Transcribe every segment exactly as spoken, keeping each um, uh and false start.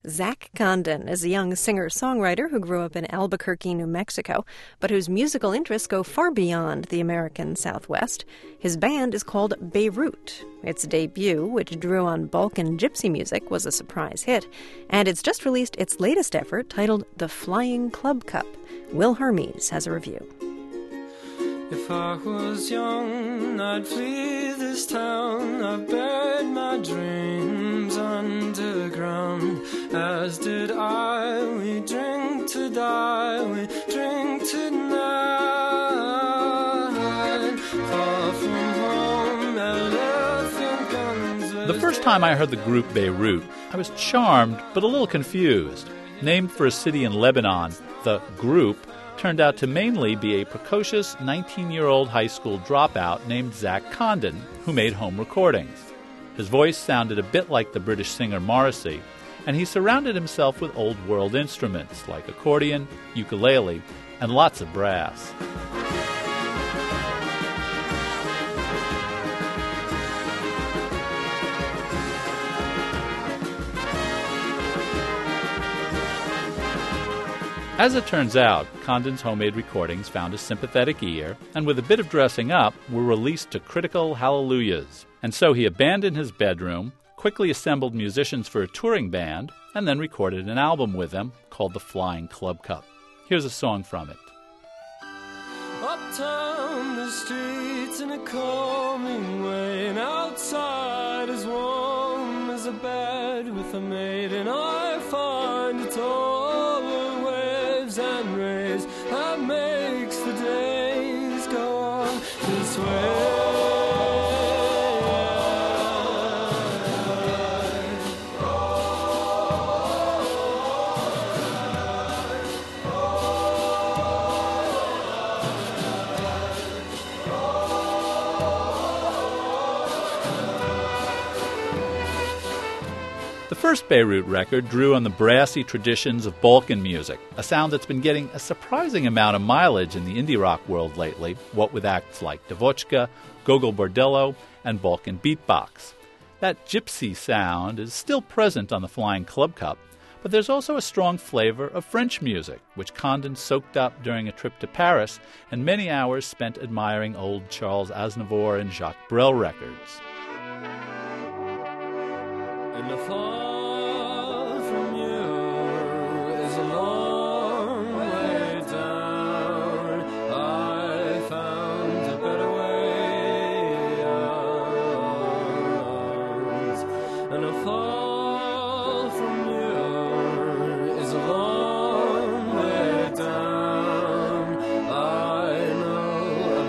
Zach Condon is a young singer-songwriter who grew up in Albuquerque, New Mexico, but whose musical interests go far beyond the American Southwest. His band is called Beirut. Its debut, which drew on Balkan gypsy music, was a surprise hit, and it's just released its latest effort titled The Flying Club Cup. Will Hermes has a review. If I was young, I'd flee this town. I've buried my dreams underground. As did I, we drink to die, we drink tonight. Far from home, elephant guns. The first time I heard the group Beirut, I was charmed but a little confused. Named for a city in Lebanon, the group turned out to mainly be a precocious nineteen-year-old high school dropout named Zach Condon, who made home recordings. His voice sounded a bit like the British singer Morrissey, and he surrounded himself with old-world instruments like accordion, ukulele, and lots of brass. As it turns out, Condon's homemade recordings found a sympathetic ear, and with a bit of dressing up, were released to critical hallelujahs. And so he abandoned his bedroom, quickly assembled musicians for a touring band, and then recorded an album with them called The Flying Club Cup. Here's a song from it. Uptown the streets in a calming way, and outside as warm as a bed with a maid, and I find it all the waves and rays that makes the days go on this way. The first Beirut record drew on the brassy traditions of Balkan music, a sound that's been getting a surprising amount of mileage in the indie rock world lately, what with acts like Dvochka, Gogol Bordello, and Balkan beatbox. That gypsy sound is still present on the Flying Club Cup, but there's also a strong flavor of French music, which Condon soaked up during a trip to Paris and many hours spent admiring old Charles Aznavour and Jacques Brel records. And the fall from you is a long way down. I found a better way out. And a fall from you is a long way down. I know a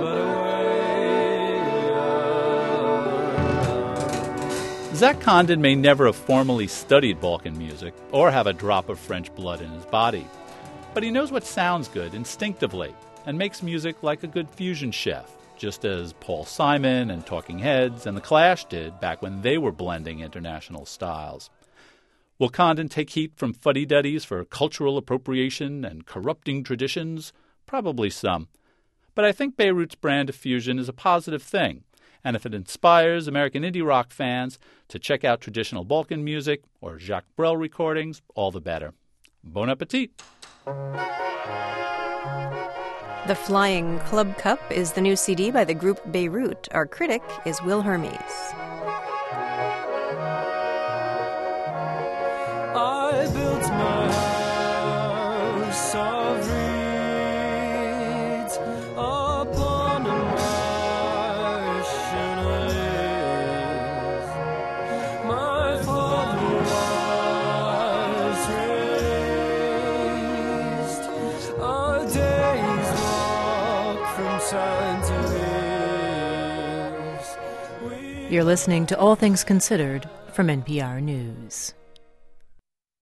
better way out. Zach Condon may never have formally studied Balkan music or have a drop of French blood in his body, but he knows what sounds good instinctively and makes music like a good fusion chef, just as Paul Simon and Talking Heads and The Clash did back when they were blending international styles. Will Condon take heat from fuddy-duddies for cultural appropriation and corrupting traditions? Probably some. But I think Beirut's brand of fusion is a positive thing, and if it inspires American indie rock fans to check out traditional Balkan music or Jacques Brel recordings, all the better. Bon appetit! The Flying Club Cup is the new C D by the group Beirut. Our critic is Will Hermes. I built my house of reeds upon a marsh and a lake. My father was raised a day's walk from Saint Denis. You're listening to All Things Considered from N P R News.